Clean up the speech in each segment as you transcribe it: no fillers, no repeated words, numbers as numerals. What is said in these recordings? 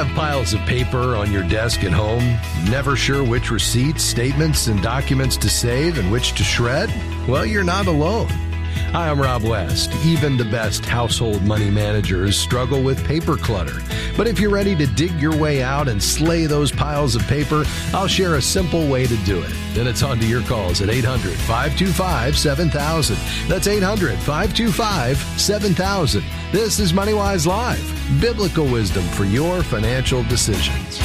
have piles of paper on your desk at home, never sure which receipts, statements, and documents to save and which to shred? Well, you're not alone. Hi, I'm Rob West. Even the best household money managers struggle with paper clutter. But if you're ready to dig your way out and slay those piles of paper, I'll share a simple way to do it. And it's on to your calls at 800-525-7000. That's 800-525-7000. This is MoneyWise Live, biblical wisdom for your financial decisions.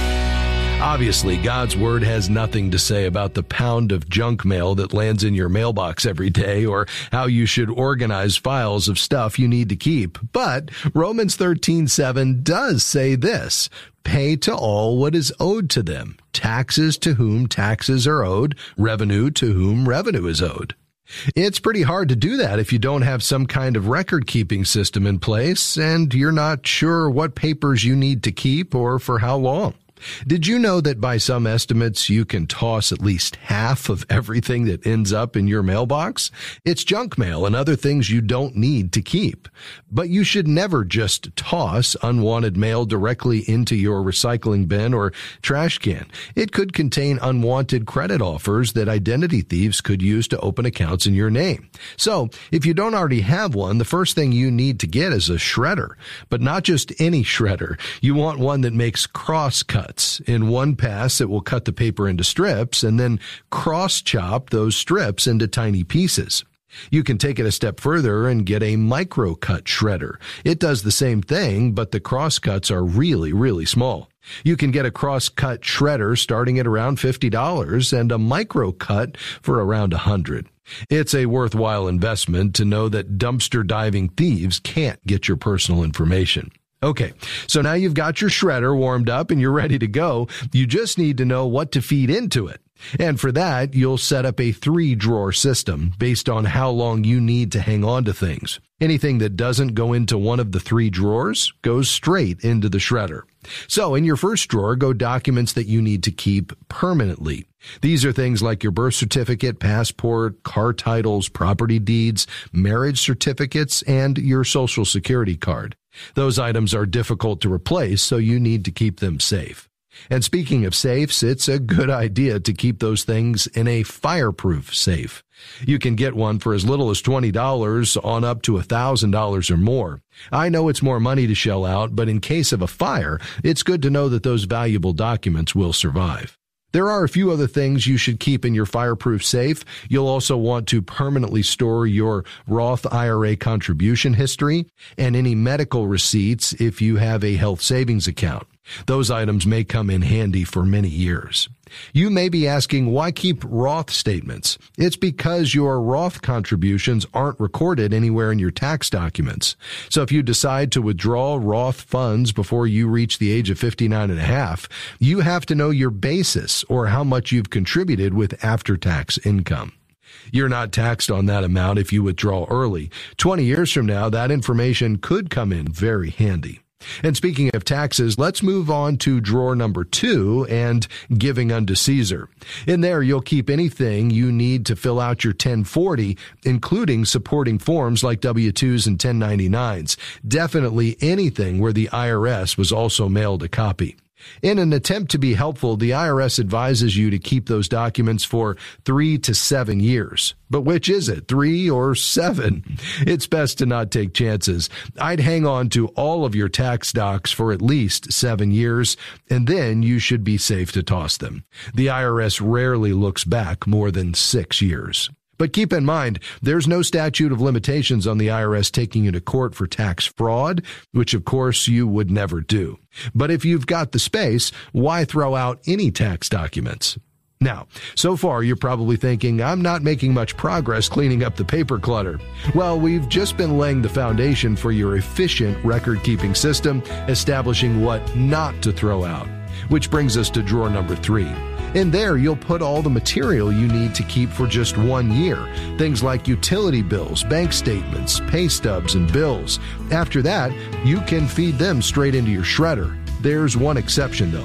Obviously, God's Word has nothing to say about the pound of junk mail that lands in your mailbox every day or how you should organize files of stuff you need to keep. But Romans 13:7 does say this: pay to all what is owed to them, taxes to whom taxes are owed, revenue to whom revenue is owed. It's pretty hard to do that if you don't have some kind of record-keeping system in place and you're not sure what papers you need to keep or for how long. Did you know that by some estimates, you can toss at least half of everything that ends up in your mailbox? It's junk mail and other things you don't need to keep. But you should never just toss unwanted mail directly into your recycling bin or trash can. It could contain unwanted credit offers that identity thieves could use to open accounts in your name. So, if you don't already have one, the first thing you need to get is a shredder. But not just any shredder. You want one that makes cross cuts. In one pass, it will cut the paper into strips and then cross-chop those strips into tiny pieces. You can take it a step further and get a micro-cut shredder. It does the same thing, but the cross-cuts are really, really small. You can get a cross-cut shredder starting at around $50 and a micro-cut for around $100. It's a worthwhile investment to know that dumpster diving thieves can't get your personal information. Okay, so now you've got your shredder warmed up and you're ready to go. You just need to know what to feed into it. And for that, you'll set up a 3-drawer system based on how long you need to hang on to things. Anything that doesn't go into one of the 3 drawers goes straight into the shredder. So in your first drawer, go documents that you need to keep permanently. These are things like your birth certificate, passport, car titles, property deeds, marriage certificates, and your social security card. Those items are difficult to replace, so you need to keep them safe. And speaking of safes, it's a good idea to keep those things in a fireproof safe. You can get one for as little as $20 on up to $1,000 or more. I know it's more money to shell out, but in case of a fire, it's good to know that those valuable documents will survive. There are a few other things you should keep in your fireproof safe. You'll also want to permanently store your Roth IRA contribution history and any medical receipts if you have a health savings account. Those items may come in handy for many years. You may be asking, why keep Roth statements? It's because your Roth contributions aren't recorded anywhere in your tax documents. So if you decide to withdraw Roth funds before you reach the age of 59 and a half, you have to know your basis or how much you've contributed with after-tax income. You're not taxed on that amount if you withdraw early. 20 years from now, that information could come in very handy. And speaking of taxes, let's move on to drawer number 2 and giving unto Caesar. In there, you'll keep anything you need to fill out your 1040, including supporting forms like W-2s and 1099s. Definitely anything where the IRS was also mailed a copy. In an attempt to be helpful, the IRS advises you to keep those documents for 3 to 7 years. But which is it, 3 or 7? It's best to not take chances. I'd hang on to all of your tax docs for at least 7 years, and then you should be safe to toss them. The IRS rarely looks back more than 6 years. But keep in mind, there's no statute of limitations on the IRS taking you to court for tax fraud, which of course you would never do. But if you've got the space, why throw out any tax documents? Now, so far you're probably thinking, I'm not making much progress cleaning up the paper clutter. Well, we've just been laying the foundation for your efficient record-keeping system, establishing what not to throw out. Which brings us to drawer number 3. In there, you'll put all the material you need to keep for just 1 year. Things like utility bills, bank statements, pay stubs, and bills. After that, you can feed them straight into your shredder. There's one exception, though.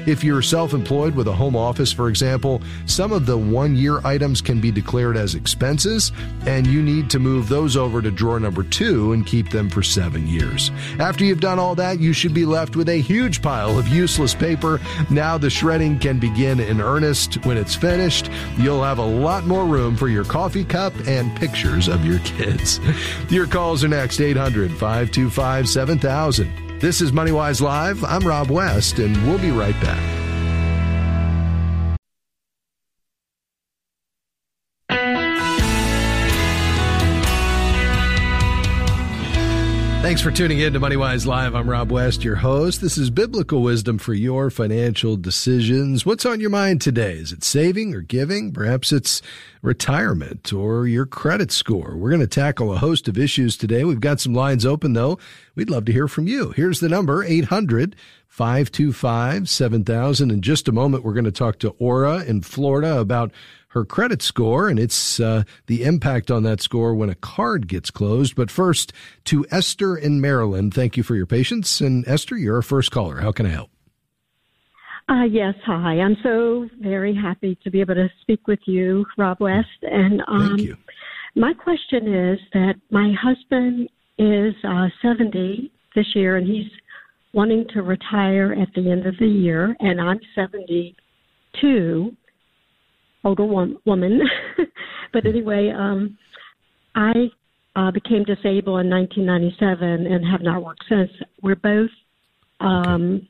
If you're self-employed with a home office, for example, some of the one-year items can be declared as expenses, and you need to move those over to drawer number 2 and keep them for 7 years. After you've done all that, you should be left with a huge pile of useless paper. Now the shredding can begin in earnest. When it's finished, you'll have a lot more room for your coffee cup and pictures of your kids. Your calls are next, 800-525-7000. This is MoneyWise Live. I'm Rob West, and we'll be right back. Thanks for tuning in to MoneyWise Live. I'm Rob West, your host. This is biblical wisdom for your financial decisions. What's on your mind today? Is it saving or giving? Perhaps it's retirement or your credit score. We're going to tackle a host of issues today. We've got some lines open, though. We'd love to hear from you. Here's the number, 800-525-7000. In just a moment, we're going to talk to Ora in Florida about her credit score, and it's the impact on that score when a card gets closed. But first, to Esther in Maryland. Thank you for your patience. And Esther, you're our first caller. How can I help? Yes, hi. I'm so very happy to be able to speak with you, Rob West. And Thank you. My question is that my husband is 70 this year, and he's wanting to retire at the end of the year, and I'm 72. Older woman. But anyway, I became disabled in 1997 and have not worked since. We're both on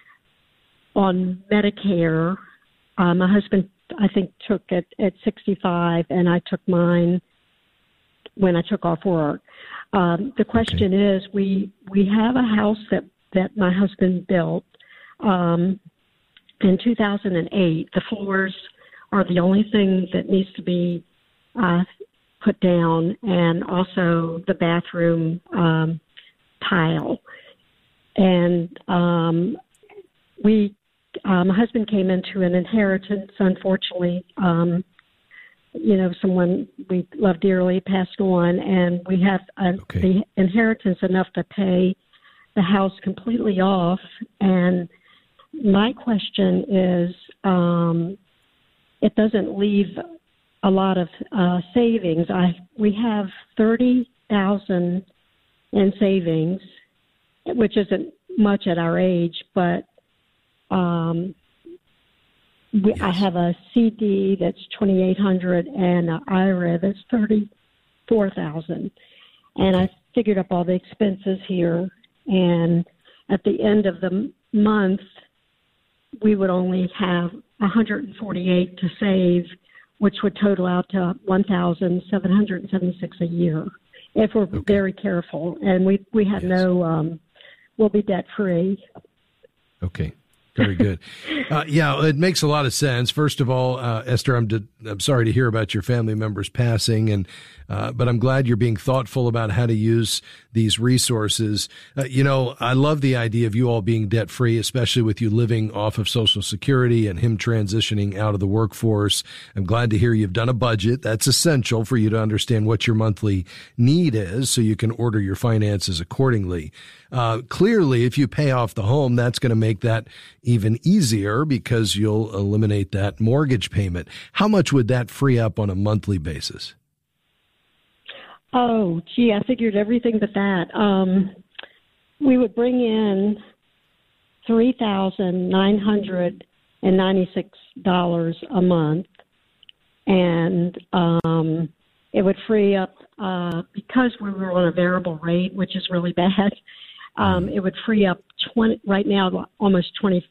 Medicare. My husband, I think, took it at 65, and I took mine when I took off work. The question is, we have a house that my husband built in 2008. The floors are the only thing that needs to be put down, and also the bathroom tile. And my husband came into an inheritance, unfortunately. Someone we love dearly passed on, and we have the inheritance enough to pay the house completely off. And my question is, it doesn't leave a lot of savings. We have $30,000 in savings, which isn't much at our age, but I have a CD that's $2,800 and an IRA that's $34,000. And I figured up all the expenses here, and at the end of the month, we would only have $148 to save, which would total out to $1,776 a year if we're very careful. And we have we'll be debt free. Okay. Very good. It makes a lot of sense. First of all, Esther, I'm sorry to hear about your family member's passing, but I'm glad you're being thoughtful about how to use these resources. I love the idea of you all being debt free, especially with you living off of Social Security and him transitioning out of the workforce. I'm glad to hear you've done a budget. That's essential for you to understand what your monthly need is, so you can order your finances accordingly. Clearly, if you pay off the home, that's going to make that even easier because you'll eliminate that mortgage payment. How much would that free up on a monthly basis? Oh, gee, I figured everything but that. We would bring in $3,996 a month, and it would free up, because we were on a variable rate, which is really bad. It would free up right now almost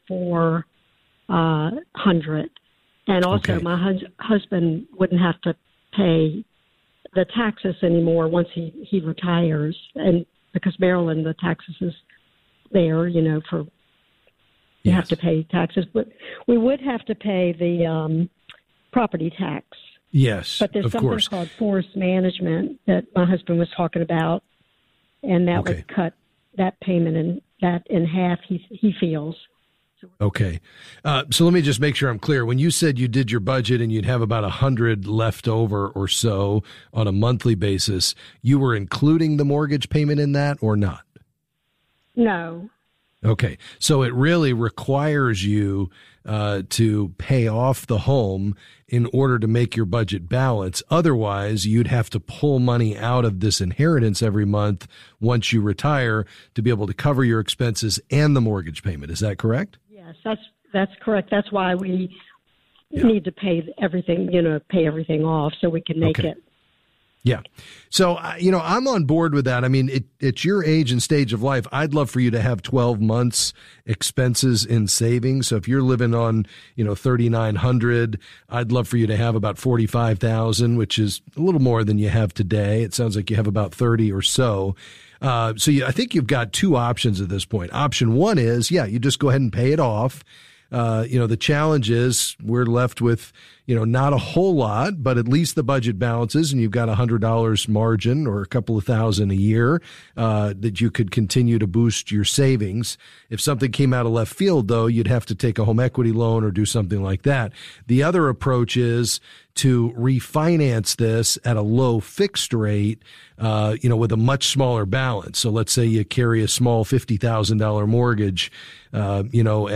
$2,400, and also my husband wouldn't have to pay the taxes anymore once he retires, and because Maryland, the taxes is there, you have to pay taxes, but we would have to pay the property tax. Yes, but there's something called forest management that my husband was talking about, and that would cut that payment in half, he feels. Okay. So let me just make sure I'm clear. When you said you did your budget and you'd have about 100 left over or so on a monthly basis, you were including the mortgage payment in that or not? No. Okay. So it really requires you to pay off the home in order to make your budget balance. Otherwise, you'd have to pull money out of this inheritance every month once you retire to be able to cover your expenses and the mortgage payment. Is that correct? Yes, that's correct. That's why we need to pay everything off so we can make it. Yeah. So, I'm on board with that. I mean, it's your age and stage of life. I'd love for you to have 12 months expenses in savings. So if you're living on, $3,900, I'd love for you to have about $45,000, which is a little more than you have today. It sounds like you have about 30 or so. I think you've got two options at this point. Option one is, you just go ahead and pay it off. The challenge is we're left with, not a whole lot, but at least the budget balances, and you've got $100 margin or a couple of thousand a year, that you could continue to boost your savings. If something came out of left field, though, you'd have to take a home equity loan or do something like that. The other approach is to refinance this at a low fixed rate, with a much smaller balance. So let's say you carry a small $50,000 mortgage, at a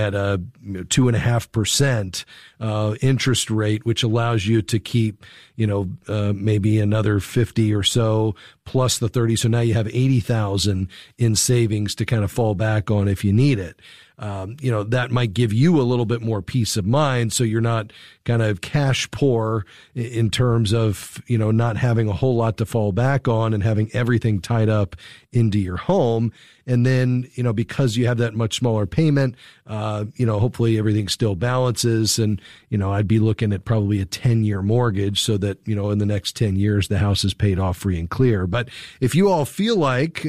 2.5% interest rate, which allows you to keep, maybe another 50 or so plus the 30. So now you have 80,000 in savings to kind of fall back on if you need it. That might give you a little bit more peace of mind. So you're not kind of cash poor in terms of, not having a whole lot to fall back on and having everything tied up into your home. And then, because you have that much smaller payment, hopefully everything still balances. And, I'd be looking at probably a 10-year mortgage so that, in the next 10 years, the house is paid off free and clear. But if you all feel like,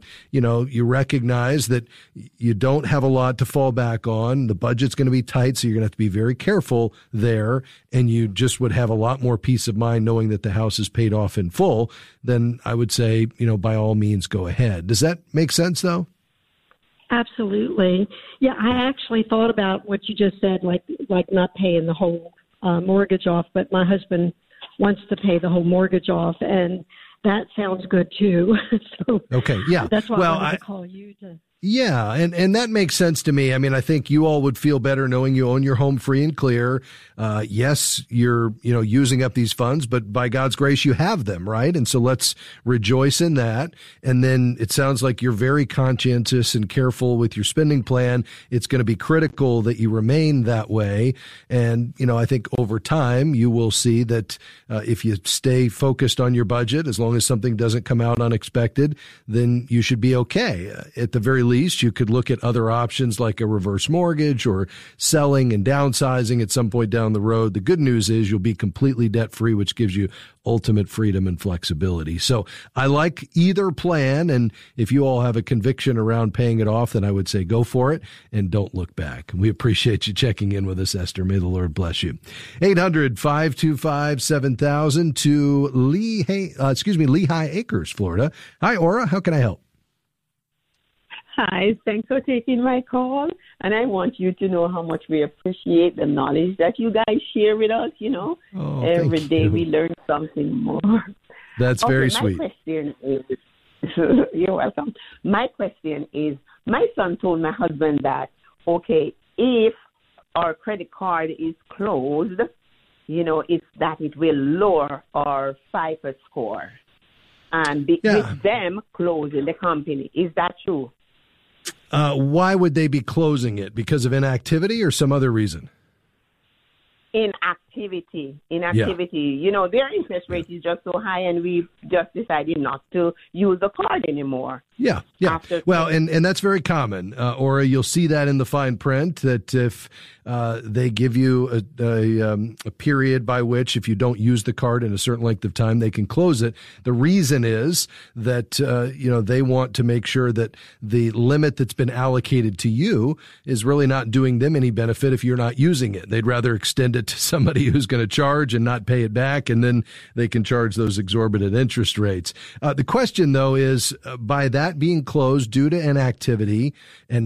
you recognize that you don't have a lot to fall back on, the budget's going to be tight, so you're going to have to be very careful there, and you just would have a lot more peace of mind knowing that the house is paid off in full, then I would say, by all means, go ahead. Does that make sense, though? Absolutely. Yeah, I actually thought about what you just said, like not paying the whole mortgage off, but my husband wants to pay the whole mortgage off, and that sounds good too. So okay, yeah. That's why I wanted to call you to. Yeah, and that makes sense to me. I mean, I think you all would feel better knowing you own your home free and clear. Yes, you're, using up these funds, but by God's grace, you have them, right? And so let's rejoice in that. And then it sounds like you're very conscientious and careful with your spending plan. It's going to be critical that you remain that way. And, I think over time, you will see that if you stay focused on your budget, as long as something doesn't come out unexpected, then you should be okay. At the very least, you could look at other options like a reverse mortgage or selling and downsizing at some point down the road. The good news is you'll be completely debt free, which gives you ultimate freedom and flexibility. So I like either plan. And if you all have a conviction around paying it off, then I would say go for it and don't look back. We appreciate you checking in with us, Esther. May the Lord bless you. 800-525-7000 to Lehigh Acres, Florida. Hi, Aura. How can I help? Hi, thanks for taking my call. And I want you to know how much we appreciate the knowledge that you guys share with us, Every day we learn something more. That's very sweet. My question is, you're welcome. My question is, my son told my husband that, if our credit card is closed, it's that it will lower our FICO score. And with them closing the company. Is that true? Why would they be closing it? Because of inactivity or some other reason? Inactivity. Their interest rate is just so high, and we've just decided not to use the card anymore. Yeah. Well, and that's very common. Or you'll see that in the fine print that if they give you a period by which if you don't use the card in a certain length of time, they can close it. The reason is that, they want to make sure that the limit that's been allocated to you is really not doing them any benefit if you're not using it. They'd rather extend it to somebody who's going to charge and not pay it back, and then they can charge those exorbitant interest rates. The question, though, is by that being closed due to inactivity and not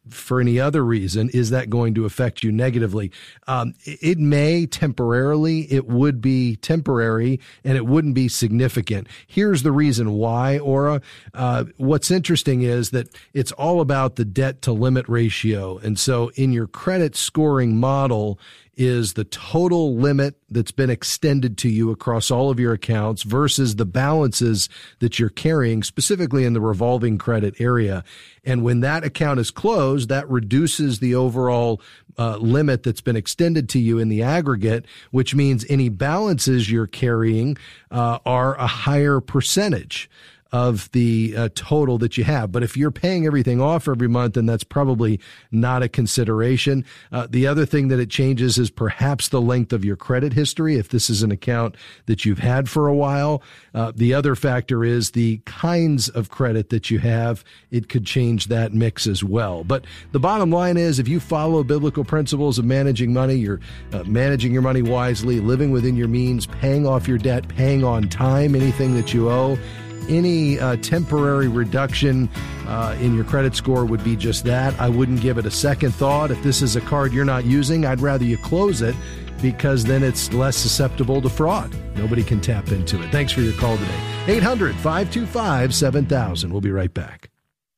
for any other reason, is that going to affect you negatively? It may temporarily, it would be temporary, and it wouldn't be significant. Here's the reason why, Aura. What's interesting is that it's all about the debt to limit ratio. And so in your credit scoring model is the total limit that's been extended to you across all of your accounts versus the balances that you're carrying, specifically in the revolving credit area. And when that account is closed, that reduces the overall limit that's been extended to you in the aggregate, which means any balances you're carrying are a higher percentage of the total that you have. But if you're paying everything off every month, then that's probably not a consideration. The other thing that it changes is perhaps the length of your credit history, if this is an account that you've had for a while. The other factor is the kinds of credit that you have. It could change that mix as well. But the bottom line is, if you follow biblical principles of managing money, you're managing your money wisely, living within your means, paying off your debt, paying on time anything that you owe. Any temporary reduction in your credit score would be just that. I wouldn't give it a second thought. If this is a card you're not using, I'd rather you close it, because then it's less susceptible to fraud. Nobody can tap into it. Thanks for your call today. 800-525-7000. We'll be right back.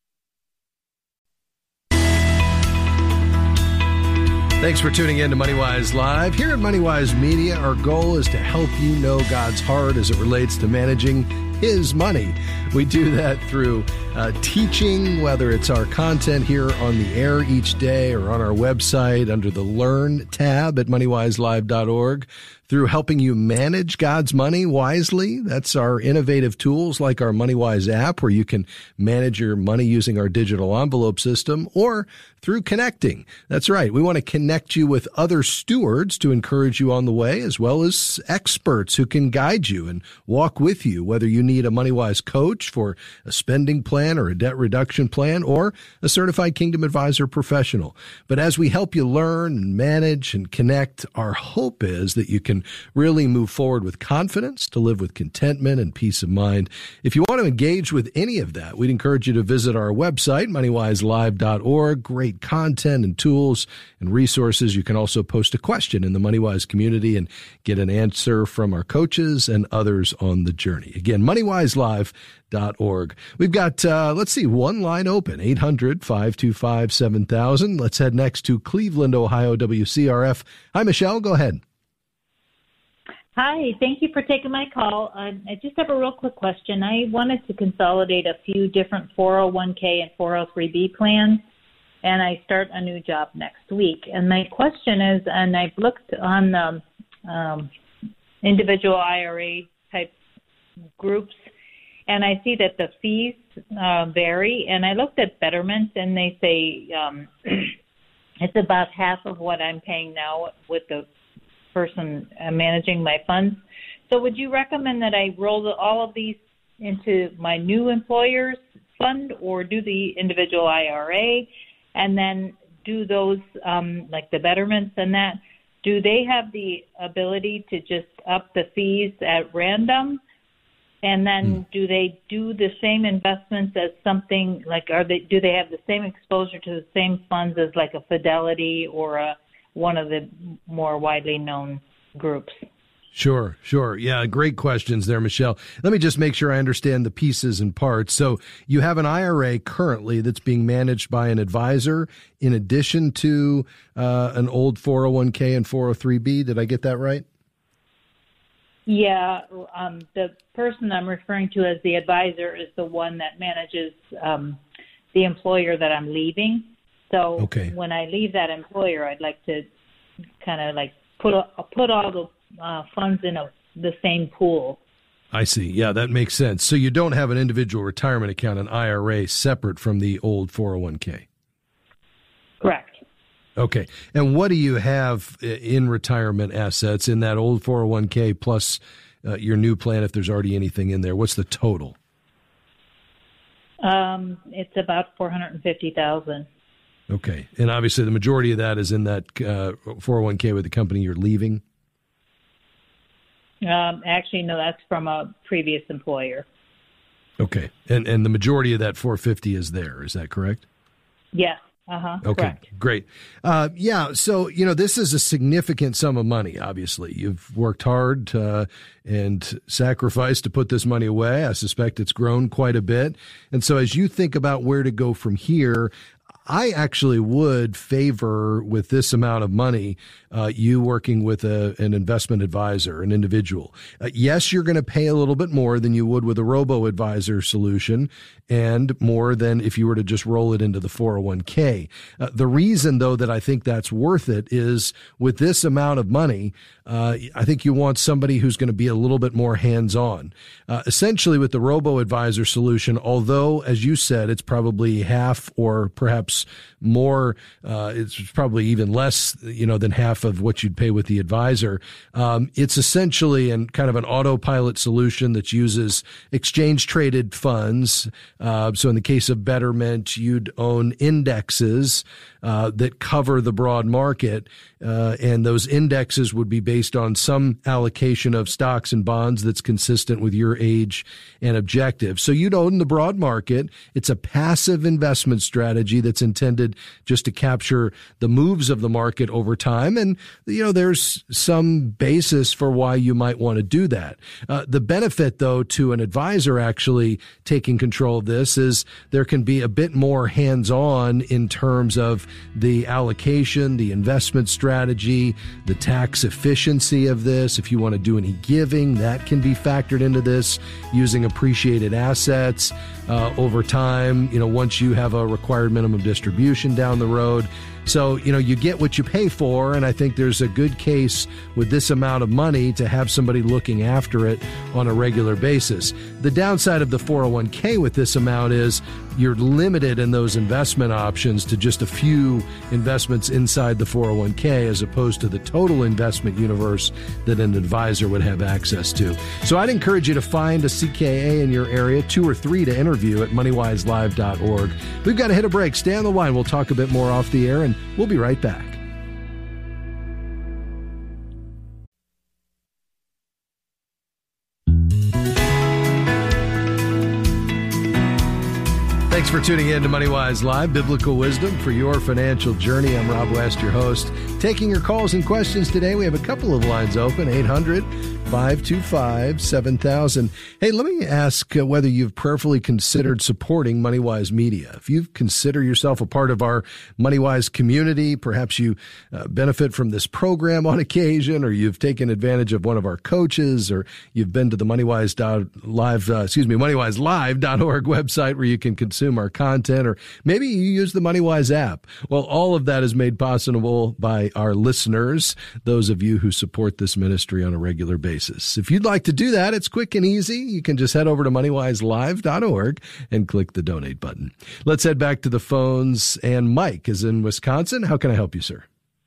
Thanks for tuning in to MoneyWise Live. Here at MoneyWise Media, our goal is to help you know God's heart as it relates to managing His money. We do that through teaching, whether it's our content here on the air each day or on our website under the Learn tab at moneywiselive.org, through helping you manage God's money wisely. That's our innovative tools like our MoneyWise app, where you can manage your money using our digital envelope system, or through connecting. That's right. We want to connect you with other stewards to encourage you on the way, as well as experts who can guide you and walk with you, whether you need a MoneyWise coach for a spending plan or a debt reduction plan, or a certified Kingdom Advisor professional. But as we help you learn and manage and connect, our hope is that you can really move forward with confidence, to live with contentment and peace of mind. If you want to engage with any of that, we'd encourage you to visit our website, moneywiselive.org. Great content and tools and resources. You can also post a question in the MoneyWise community and get an answer from our coaches and others on the journey. Again, moneywiselive.org. We've got, one line open, 800-525-7000. Let's head next to Cleveland, Ohio, WCRF. Hi, Michelle. Go ahead. Hi, thank you for taking my call. I just have a real quick question. I wanted to consolidate a few different 401k and 403b plans, and I start a new job next week. And my question is, and I've looked on the individual IRA type groups, and I see that the fees vary. And I looked at Betterment, and they say it's about half of what I'm paying now with the person managing my funds. So would you recommend that I roll all of these into my new employer's fund, or do the individual IRA and then do those like the Betterments and that? Do they have the ability to just up the fees at random? And then do they do the same investments as something like, do they have the same exposure to the same funds as like a Fidelity or one of the more widely known groups? Sure. Yeah, great questions there, Michelle. Let me just make sure I understand the pieces and parts. So you have an IRA currently that's being managed by an advisor in addition to an old 401k and 403b. Did I get that right? Yeah. The person I'm referring to as the advisor is the one that manages the employer that I'm leaving. So when I leave that employer, I'd like to kind of like put all the funds in the same pool. I see. Yeah, that makes sense. So you don't have an individual retirement account, an IRA, separate from the old 401k? Correct. Okay. And what do you have in retirement assets in that old 401k plus your new plan, if there's already anything in there? What's the total? It's about $450,000. Okay. And obviously the majority of that is in that 401k with the company you're leaving? Actually, no, that's from a previous employer. Okay. And the majority of that $450 is there. Is that correct? Yes. Okay, correct. Great. So, this is a significant sum of money, obviously. You've worked hard and sacrificed to put this money away. I suspect it's grown quite a bit. And so as you think about where to go from here, I actually would favor, with this amount of money, you working with an investment advisor, an individual. Yes, you're going to pay a little bit more than you would with a robo-advisor solution, and more than if you were to just roll it into the 401k. The reason, though, that I think that's worth it is with this amount of money, I think you want somebody who's going to be a little bit more hands-on. Essentially, with the robo-advisor solution, although, as you said, it's probably half or perhaps more, it's probably even less, than half of what you'd pay with the advisor. It's essentially kind of an autopilot solution that uses exchange-traded funds. So in the case of Betterment, you'd own indexes that cover the broad market, and those indexes would be based on some allocation of stocks and bonds that's consistent with your age and objective. So you'd own the broad market. It's a passive investment strategy that's intended just to capture the moves of the market over time. And, there's some basis for why you might want to do that. The benefit, though, to an advisor actually taking control of this is there can be a bit more hands-on in terms of the allocation, the investment strategy, the tax efficiency of this. If you want to do any giving, that can be factored into this using appreciated assets over time, once you have a required minimum distribution down the road. So, you get what you pay for, and I think there's a good case with this amount of money to have somebody looking after it on a regular basis. The downside of the 401k with this amount is you're limited in those investment options to just a few investments inside the 401k as opposed to the total investment universe that an advisor would have access to. So I'd encourage you to find a CKA in your area, 2 or 3 to interview at moneywiselive.org. We've got to hit a break. Stay on the line. We'll talk a bit more off the air, and we'll be right back. Thanks for tuning in to MoneyWise Live, biblical wisdom for your financial journey. I'm Rob West, your host. Taking your calls and questions today. We have a couple of lines open, 800-525-7000. Hey, let me ask whether you've prayerfully considered supporting MoneyWise Media. If you consider yourself a part of our MoneyWise community, perhaps you benefit from this program on occasion, or you've taken advantage of one of our coaches, or you've been to the MoneyWiselive.org website where you can consume our content, or maybe you use the MoneyWise app. Well, all of that is made possible by our listeners, those of you who support this ministry on a regular basis. If you'd like to do that, it's quick and easy. You can just head over to moneywiselive.org and click the donate button. Let's head back to the phones, and Mike is in Wisconsin. How can I help you, sir?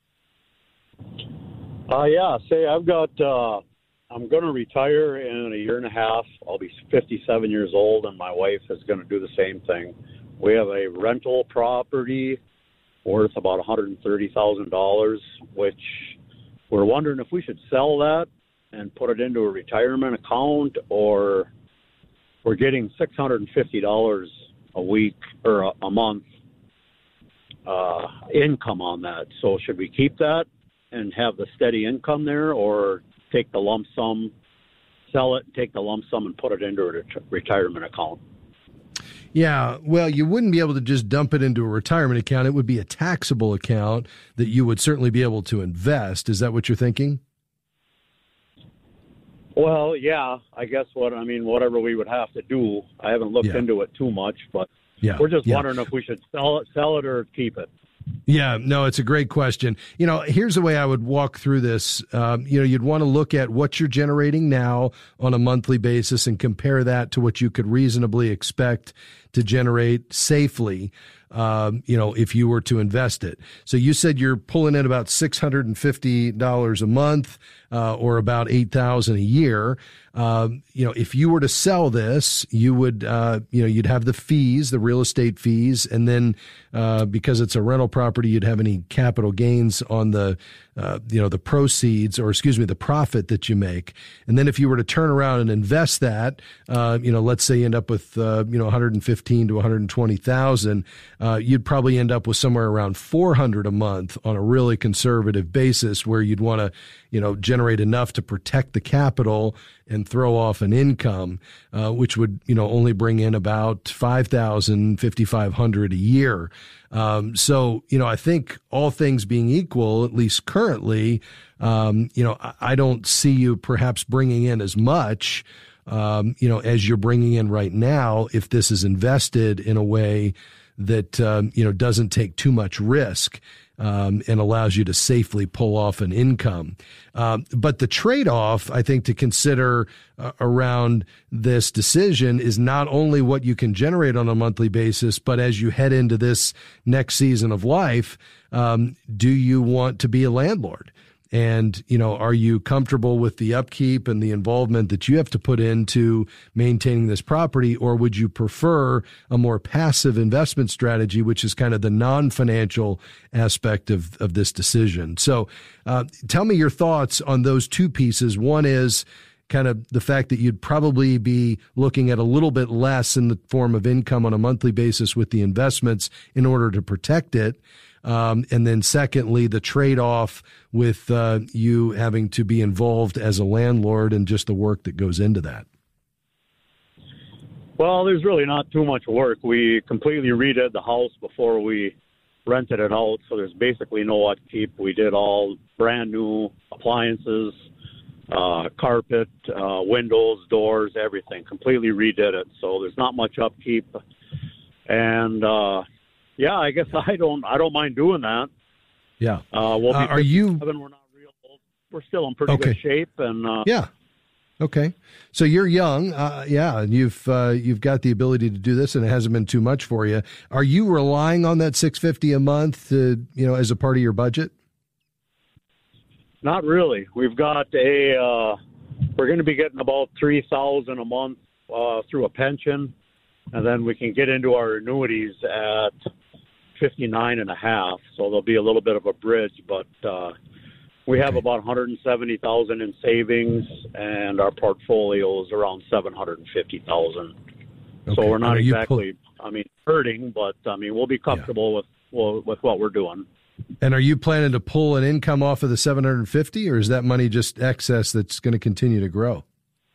I've got, I'm going to retire in a year and a half. I'll be 57 years old, and my wife is going to do the same thing. We have a rental property worth about $130,000, which we're wondering if we should sell that and put it into a retirement account, or we're getting $650 a week or a month income on that. So should we keep that and have the steady income there, or take the lump sum, sell it, take the lump sum, and put it into a retirement account? Yeah, well, you wouldn't be able to just dump it into a retirement account. It would be a taxable account that you would certainly be able to invest. Is that what you're thinking? Well, yeah, I guess whatever we would have to do. I haven't looked into it too much, but we're just wondering if we should sell it or keep it. Yeah, no, it's a great question. Here's the way I would walk through this. You'd want to look at what you're generating now on a monthly basis and compare that to what you could reasonably expect to generate safely, if you were to invest it. So you said you're pulling in about $650 a month, or about $8,000 a year. If you were to sell this, you would, you'd have the fees, the real estate fees, and then because it's a rental property, you'd have any capital gains on the the proceeds, or the profit that you make. And then if you were to turn around and invest that, let's say you end up with, 115 to 120,000, you'd probably end up with somewhere around 400 a month on a really conservative basis, where you'd want to, generate enough to protect the capital and throw off an income, which would, only bring in about $5,000, $5,500 a year. I think all things being equal, at least currently, I don't see you perhaps bringing in as much, as you're bringing in right now, if this is invested in a way that, doesn't take too much risk. And allows you to safely pull off an income. But the trade-off, I think, to consider around this decision is not only what you can generate on a monthly basis, but as you head into this next season of life, do you want to be a landlord? And, are you comfortable with the upkeep and the involvement that you have to put into maintaining this property? Or would you prefer a more passive investment strategy, which is kind of the non-financial aspect of this decision? So tell me your thoughts on those two pieces. One is kind of the fact that you'd probably be looking at a little bit less in the form of income on a monthly basis with the investments in order to protect it. And then secondly, the trade-off with you having to be involved as a landlord and just the work that goes into that. Well, there's really not too much work. We completely redid the house before we rented it out, so there's basically no upkeep. We did all brand new appliances, carpet, windows, doors, everything. Completely redid it, so there's not much upkeep. And yeah, I guess I don't mind doing that. Yeah. Are you? We're not real old. We're still in pretty good shape, and yeah. Okay. So you're young. And you've got the ability to do this, and it hasn't been too much for you. Are you relying on that $650 a month to, as a part of your budget? Not really. We've got we're going to be getting about $3,000 a month through a pension, and then we can get into our annuities at 59.5. So there'll be a little bit of a bridge, but we have about $170,000 in savings, and our portfolio is around $750,000. Okay. So we're not exactly, hurting, but we'll be comfortable with what we're doing. And are you planning to pull an income off of the $750,000, or is that money just excess that's going to continue to grow?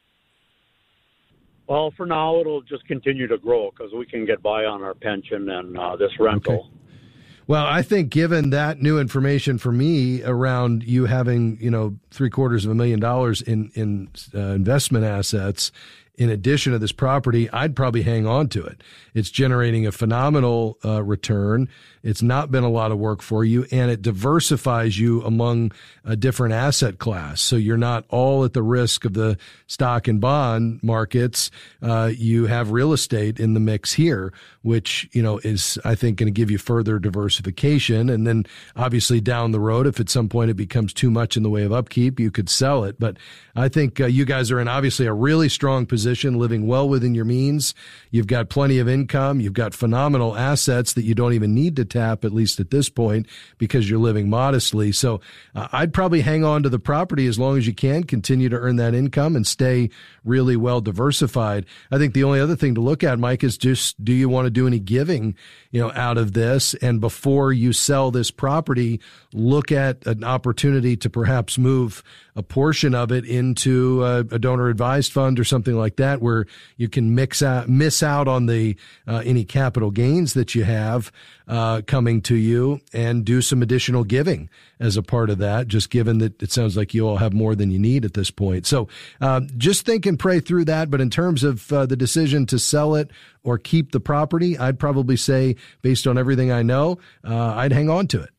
Well, for now, it'll just continue to grow because we can get by on our pension and this rental. Okay. Well, I think given that new information for me around you having, $750,000 in investment assets, in addition to this property, I'd probably hang on to it. It's generating a phenomenal return. It's not been a lot of work for you, and it diversifies you among a different asset class. So you're not all at the risk of the stock and bond markets. You have real estate in the mix here, which, is, I think, going to give you further diversification. And then obviously down the road, if at some point it becomes too much in the way of upkeep, you could sell it. But I think you guys are in obviously a really strong position, living well within your means. You've got plenty of income. You've got phenomenal assets that you don't even need to tap, at least at this point, because you're living modestly. So I'd probably hang on to the property as long as you can, continue to earn that income and stay really well diversified. I think the only other thing to look at, Mike, is just, do you want to do any giving, out of this? And before you sell this property, look at an opportunity to perhaps move a portion of it into a donor advised fund or something like that, where you can miss out on the any capital gains that you have coming to you, and do some additional giving as a part of that, just given that it sounds like you all have more than you need at this point. So just think and pray through that. But in terms of the decision to sell it or keep the property, I'd probably say, based on everything I know, I'd hang on to it.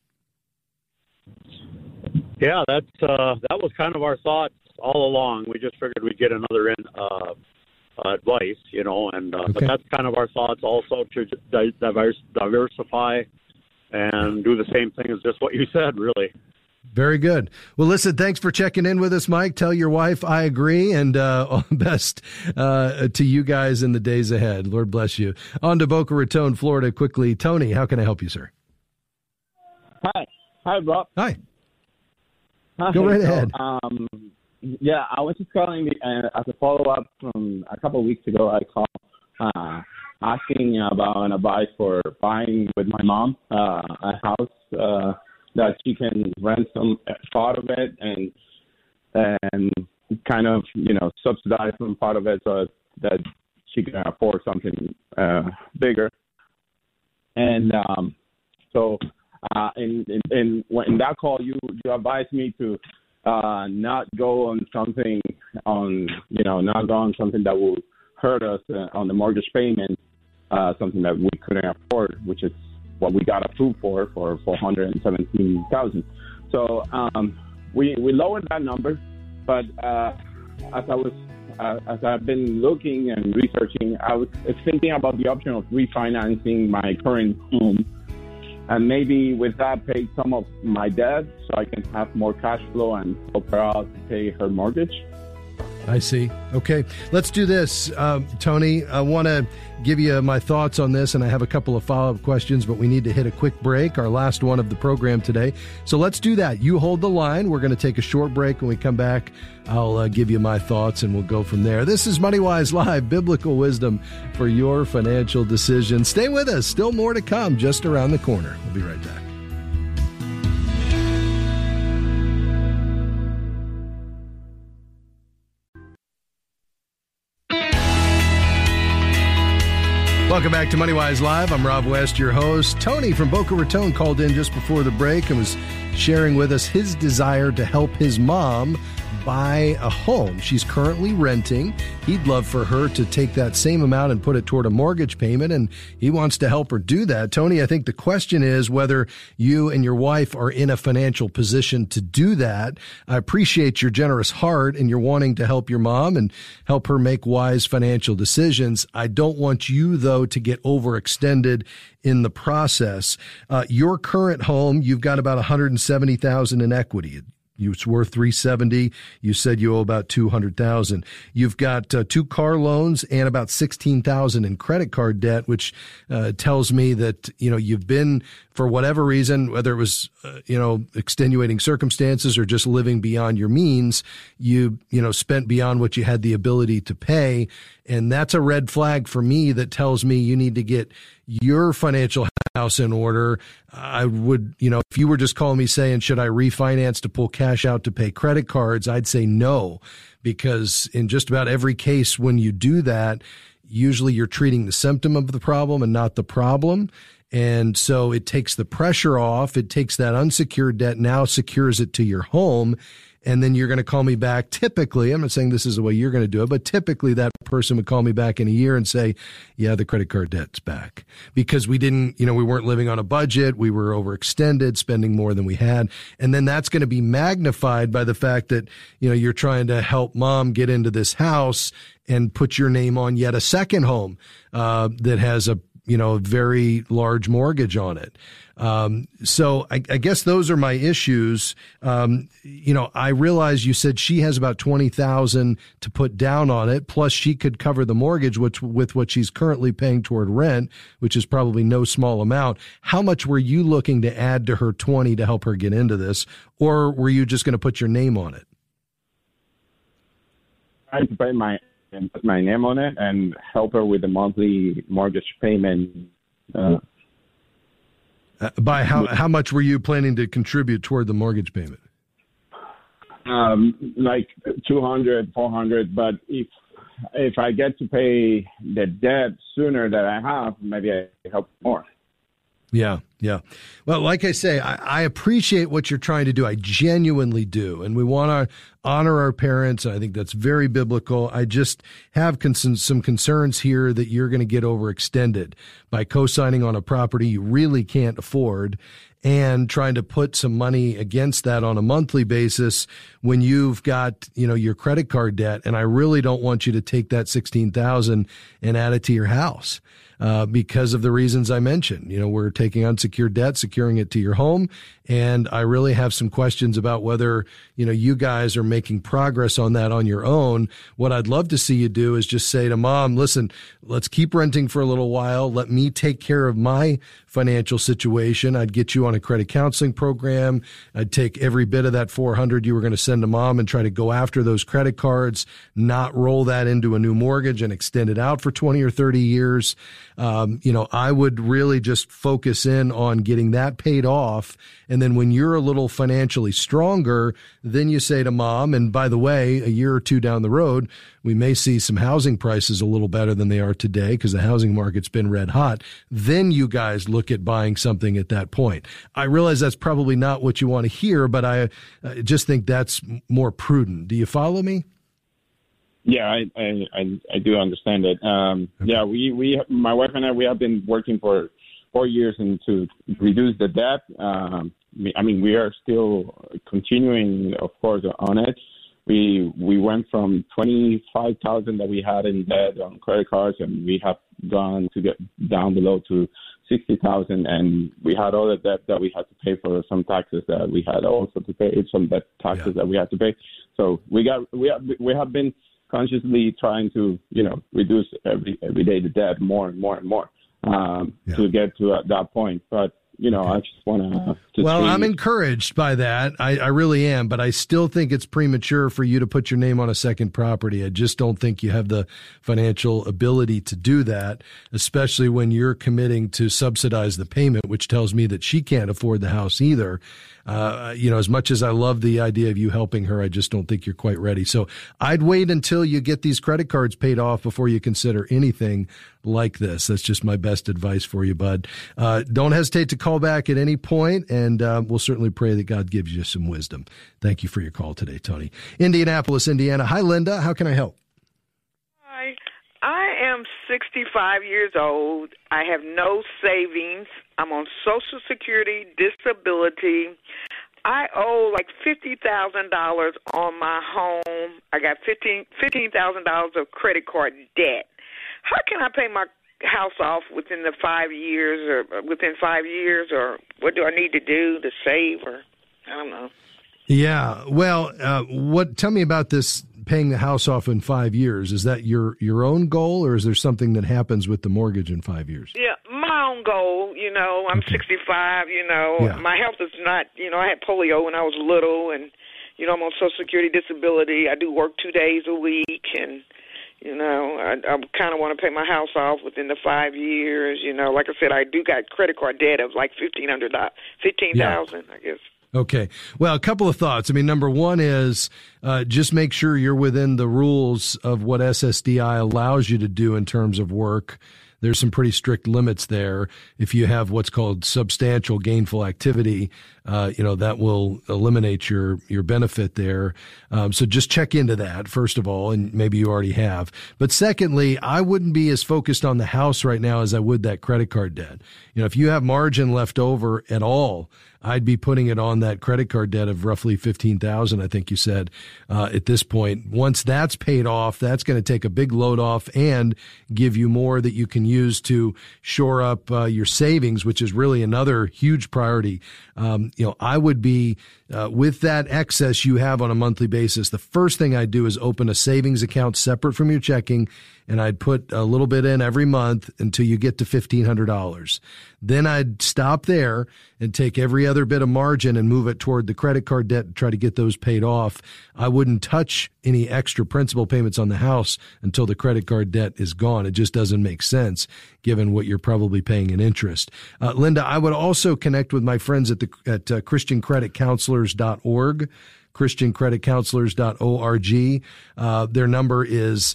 Yeah, that was kind of our thoughts all along. We just figured we'd get another advice, and okay. But that's kind of our thoughts also, to diversify and do the same thing as just what you said, really. Very good. Well, listen, thanks for checking in with us, Mike. Tell your wife I agree, and all the best to you guys in the days ahead. Lord bless you. On to Boca Raton, Florida, quickly. Tony, how can I help you, sir? Hi, Bob. Hi. Go right ahead. Yeah, I was just calling as a follow-up from a couple of weeks ago. I called asking about an advice for buying with my mom a house that she can rent some part of it and kind of, subsidize some part of it so that she can afford something bigger. And so in that call, you advised me to not go on something that will hurt us on the mortgage payment, something that we couldn't afford, which is what we got approved for $417,000. So we lowered that number, but as I've been looking and researching, I was thinking about the option of refinancing my current home, and maybe with that pay some of my debt so I can have more cash flow and help her out to pay her mortgage. I see. Okay, let's do this. Tony, I want to give you my thoughts on this, and I have a couple of follow-up questions, but we need to hit a quick break, our last one of the program today. So let's do that. You hold the line. We're going to take a short break. When we come back, I'll give you my thoughts, and we'll go from there. This is MoneyWise Live, biblical wisdom for your financial decisions. Stay with us. Still more to come just around the corner. We'll be right back. Welcome back to MoneyWise Live. I'm Rob West, your host. Tony from Boca Raton called in just before the break and was sharing with us his desire to help his mom buy a home. She's currently renting. He'd love for her to take that same amount and put it toward a mortgage payment, and he wants to help her do that. Tony, I think the question is whether you and your wife are in a financial position to do that. I appreciate your generous heart and you're wanting to help your mom and help her make wise financial decisions. I don't want you, though, to get overextended in the process. Your current home, you've got about $170,000 in equity. It's worth $370,000. You said you owe about $200,000. You've got 2 car loans and about $16,000 in credit card debt, which tells me that you've been, for whatever reason, whether it was extenuating circumstances or just living beyond your means, you spent beyond what you had the ability to pay, and that's a red flag for me that tells me you need to get your financial house in order. I would, if you were just calling me saying, should I refinance to pull cash out to pay credit cards? I'd say no, because in just about every case when you do that, usually you're treating the symptom of the problem and not the problem. And so it takes the pressure off. It takes that unsecured debt, now secures it to your home. And then you're going to call me back. Typically, I'm not saying this is the way you're going to do it, but typically that person would call me back in a year and say, yeah, the credit card debt's back, because we didn't, we weren't living on a budget. We were overextended, spending more than we had. And then that's going to be magnified by the fact that, you're trying to help mom get into this house and put your name on yet a second home, that has a very large mortgage on it. So I guess those are my issues. I realize you said she has about $20,000 to put down on it, plus she could cover the mortgage, with what she's currently paying toward rent, which is probably no small amount. How much were you looking to add to her 20 to help her get into this, or were you just going to put your name on it? I had to put my name on it and help her with the monthly mortgage payment. By how much were you planning to contribute toward the mortgage payment? Like $200, $400. But if I get to pay the debt sooner than I have, maybe I help more. Yeah. Well, like I say, I appreciate what you're trying to do. I genuinely do. And we want to honor our parents. I think that's very biblical. I just have some concerns here that you're going to get overextended by co-signing on a property you really can't afford and trying to put some money against that on a monthly basis when you've got, your credit card debt. And I really don't want you to take that $16,000 and add it to your house. Because of the reasons I mentioned, we're taking unsecured unsecured debt, securing it to your home. And I really have some questions about whether, you guys are making progress on that on your own. What I'd love to see you do is just say to Mom, listen, let's keep renting for a little while. Let me take care of my financial situation. I'd get you on a credit counseling program. I'd take every bit of that $400 you were going to send to Mom and try to go after those credit cards, not roll that into a new mortgage and extend it out for 20 or 30 years. I would really just focus in on getting that paid off. And then when you're a little financially stronger, then you say to Mom, and by the way, a year or two down the road, we may see some housing prices a little better than they are today because the housing market's been red hot. Then you guys look at buying something at that point. I realize that's probably not what you want to hear, but I just think that's more prudent. Do you follow me? Yeah, I do understand it. Okay. Yeah, we my wife and I, we have been working for 4 years and to reduce the debt. We are still continuing, of course, on it. We went from $25,000 that we had in debt on credit cards, and we have gone to get down below to $60,000, and we had all the debt that we had to pay for, some taxes that we had also to pay, some debt taxes that we had to pay. So we have been consciously trying to reduce every day the debt more and more and more to get to that point, but. I just want to. Well, I'm encouraged by that. I really am, but I still think it's premature for you to put your name on a second property. I just don't think you have the financial ability to do that, especially when you're committing to subsidize the payment, which tells me that she can't afford the house either. As much as I love the idea of you helping her, I just don't think you're quite ready. So I'd wait until you get these credit cards paid off before you consider anything like this. That's just my best advice for you, bud. Don't hesitate to call back at any point, and we'll certainly pray that God gives you some wisdom. Thank you for your call today, Tony. Indianapolis, Indiana. Hi, Linda. How can I help? Hi. I am 65 years old. I have no savings. I'm on Social Security, disability. I owe like $50,000 on my home. I got $15,000 of credit card debt. How can I pay my house off within the 5 years, or within 5 years, or what do I need to do to save, or I don't know. Yeah. Well, tell me about this paying the house off in 5 years. Is that your own goal, or is there something that happens with the mortgage in 5 years? Yeah, my own goal. I'm 65, Yeah. My health is not, I had polio when I was little, and, I'm on Social Security disability. I do work 2 days a week, and, I kind of want to pay my house off within the 5 years. Like I said, I do got credit card debt of like $1,500, $15,000, I guess. Okay. Well, a couple of thoughts. Number one is just make sure you're within the rules of what SSDI allows you to do in terms of work. There's some pretty strict limits there. If you have what's called substantial gainful activity, that will eliminate your benefit there. So just check into that, first of all, and maybe you already have. But secondly, I wouldn't be as focused on the house right now as I would that credit card debt. If you have margin left over at all, I'd be putting it on that credit card debt of roughly $15,000, I think you said, at this point. Once that's paid off, that's going to take a big load off and give you more that you can use to shore up your savings, which is really another huge priority. I would be, with that excess you have on a monthly basis, the first thing I'd do is open a savings account separate from your checking, and I'd put a little bit in every month until you get to $1,500. Then I'd stop there and take every other bit of margin and move it toward the credit card debt and try to get those paid off. I wouldn't touch any extra principal payments on the house until the credit card debt is gone. It just doesn't make sense given what you're probably paying in interest. Linda, I would also connect with my friends at ChristianCreditCounselors.org. ChristianCreditCounselors.org. Their number is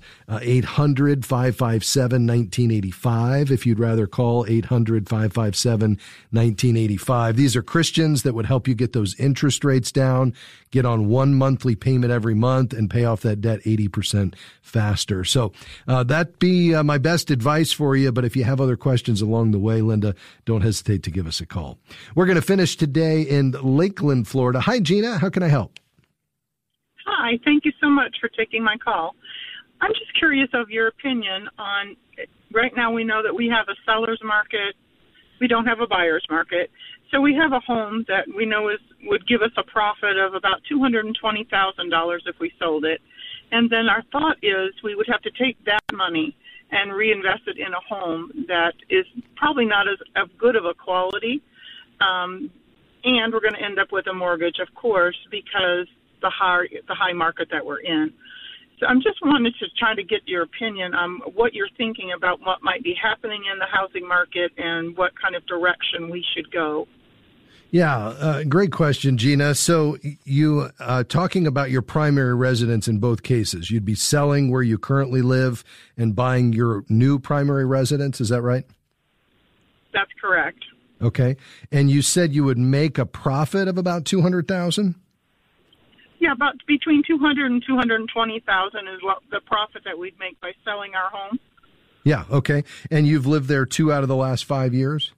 800-557-1985. If you'd rather call 800-557-1985. These are Christians that would help you get those interest rates down, get on one monthly payment every month, and pay off that debt 80% faster. So that'd be my best advice for you. But if you have other questions along the way, Linda, don't hesitate to give us a call. We're going to finish today in Lakeland, Florida. Hi, Gina. How can I help? Hi, thank you so much for taking my call. I'm just curious of your opinion on, right now we know that we have a seller's market We don't have a buyer's market. So we have a home that we know would give us a profit of about $220,000 if we sold it. And then our thought is we would have to take that money and reinvest it in a home that is probably not as good of a quality. And we're going to end up with a mortgage, of course, because the high market that we're in. So I'm just wanted to try to get your opinion on what you're thinking about what might be happening in the housing market and what kind of direction we should go. Yeah, great question, Gina. So you talking about your primary residence in both cases, you'd be selling where you currently live and buying your new primary residence. Is that right? That's correct. Okay. And you said you would make a profit of about $200,000? Yeah, about between $200,000 and $220,000 is what the profit that we'd make by selling our home. Yeah, okay. And you've lived there 2 out of the last 5 years?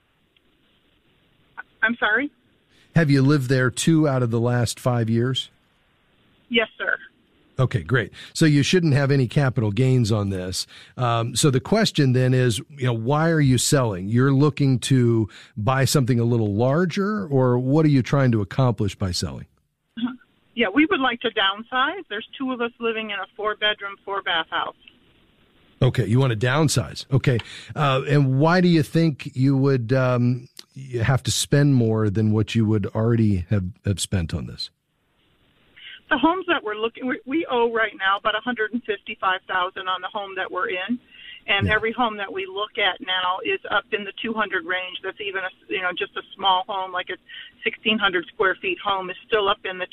I'm sorry? Have you lived there 2 out of the last 5 years? Yes, sir. Okay, great. So you shouldn't have any capital gains on this. So the question then is, why are you selling? You're looking to buy something a little larger, or what are you trying to accomplish by selling? Yeah, we would like to downsize. There's 2 of us living in a 4-bedroom, 4-bath house. Okay, you want to downsize. Okay. And why do you think you would you have to spend more than what you would already have spent on this? The homes that we're looking, we owe right now about $155,000 on the home that we're in. And every home that we look at now is up in the 200 range. That's even just a small home, like a 1,600 square feet home, is still up in the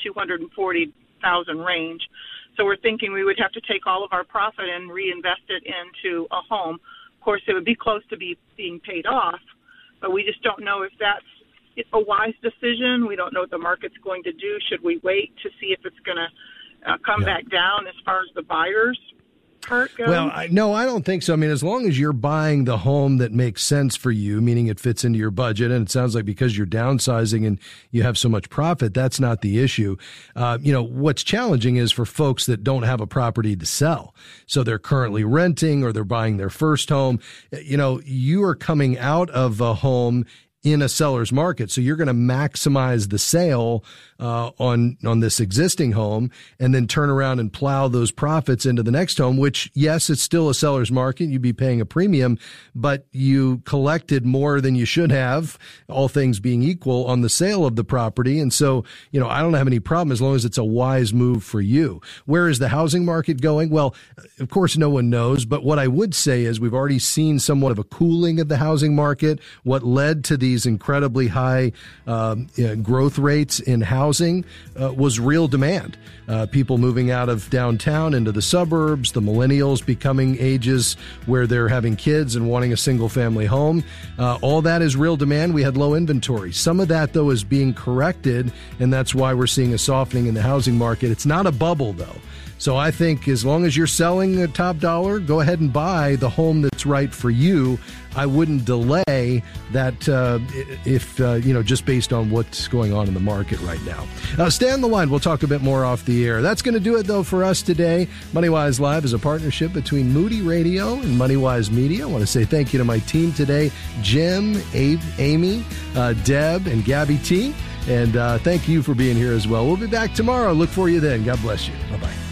240,000 range. So we're thinking we would have to take all of our profit and reinvest it into a home. Of course, it would be close to being paid off, but we just don't know if that's a wise decision. We don't know what the market's going to do. Should we wait to see if it's going to come back down as far as the buyers part goes? Well, no, I don't think so. I mean, as long as you're buying the home that makes sense for you, meaning it fits into your budget, and it sounds like because you're downsizing and you have so much profit, that's not the issue. What's challenging is for folks that don't have a property to sell. So they're currently renting or they're buying their first home. You are coming out of a home in a seller's market. So you're going to maximize the sale on this existing home and then turn around and plow those profits into the next home, which, yes, it's still a seller's market. You'd be paying a premium, but you collected more than you should have, all things being equal, on the sale of the property. And so, I don't have any problem as long as it's a wise move for you. Where is the housing market going? Well, of course, no one knows. But what I would say is we've already seen somewhat of a cooling of the housing market. What led to these incredibly high growth rates in housing was real demand. People moving out of downtown into the suburbs, the millennials becoming ages where they're having kids and wanting a single family home. All that is real demand. We had low inventory. Some of that, though, is being corrected, and that's why we're seeing a softening in the housing market. It's not a bubble, though. So I think as long as you're selling a top dollar, go ahead and buy the home that's right for you. I wouldn't delay that if just based on what's going on in the market right now. Stay on the line. We'll talk a bit more off the air. That's going to do it, though, for us today. MoneyWise Live is a partnership between Moody Radio and MoneyWise Media. I want to say thank you to my team today, Jim, Amy, Deb, and Gabby T. And thank you for being here as well. We'll be back tomorrow. Look for you then. God bless you. Bye-bye.